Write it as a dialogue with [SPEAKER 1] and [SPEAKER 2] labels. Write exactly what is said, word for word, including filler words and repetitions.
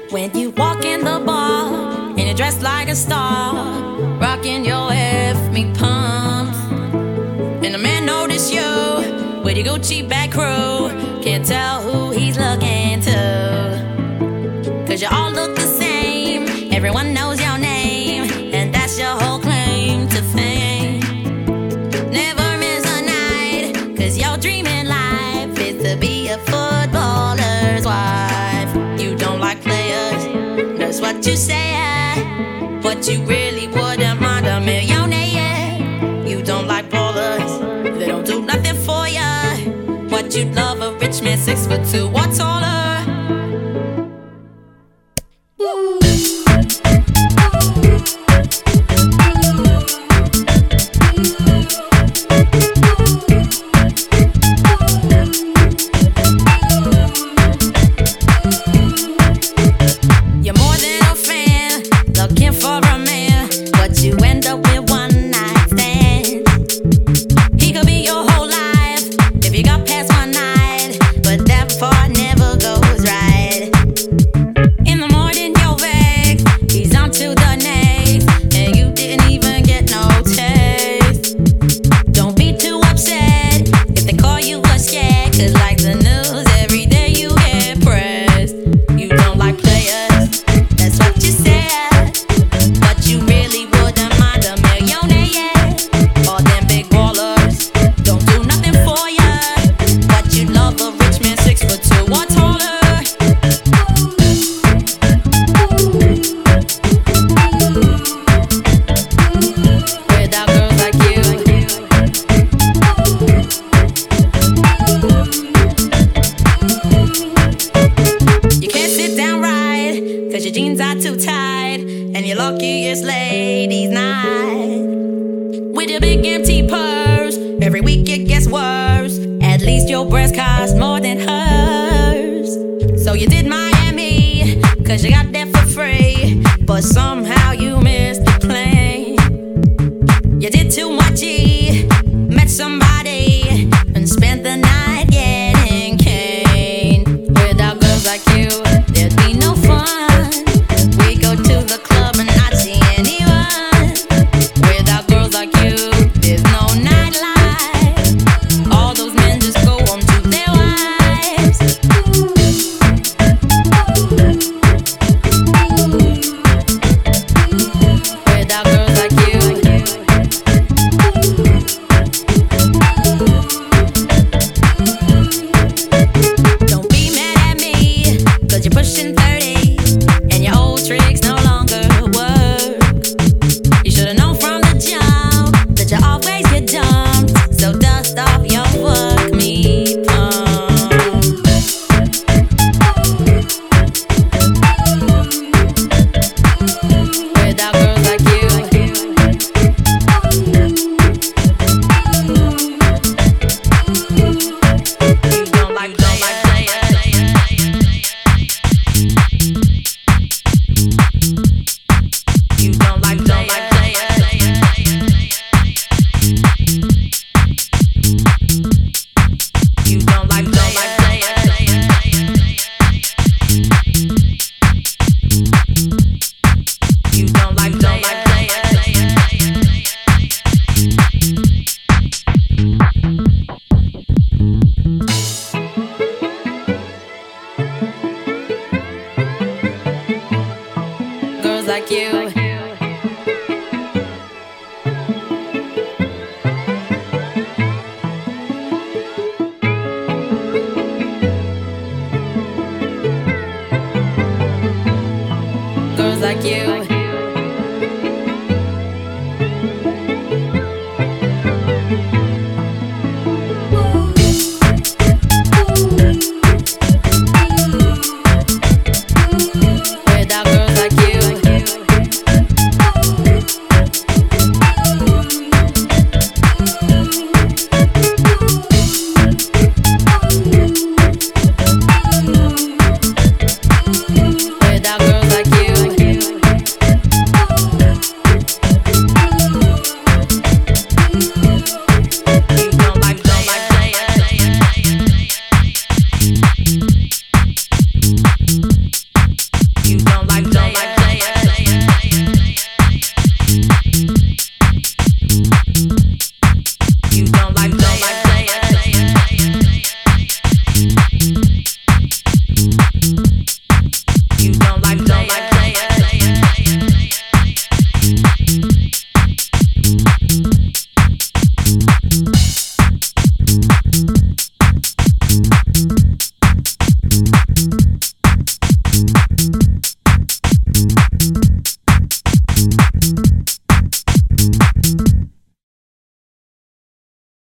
[SPEAKER 1] When you walk in the bar and you're dressed like a star, rocking your F me pumps, and a man notice you with your Gucci bag crew, can't tell who he's looking to, cause you all look the same, everyone knows your name, and that's your whole claim to fame. Never miss a night, cause your dream in life is to be a footballer's wife. You don't like players, that's what you say, but you really wouldn't mind a millionaire. You don't like ballers, they don't do nothing for ya, but you'd love a rich man six foot two or taller.
[SPEAKER 2] Without girls like you.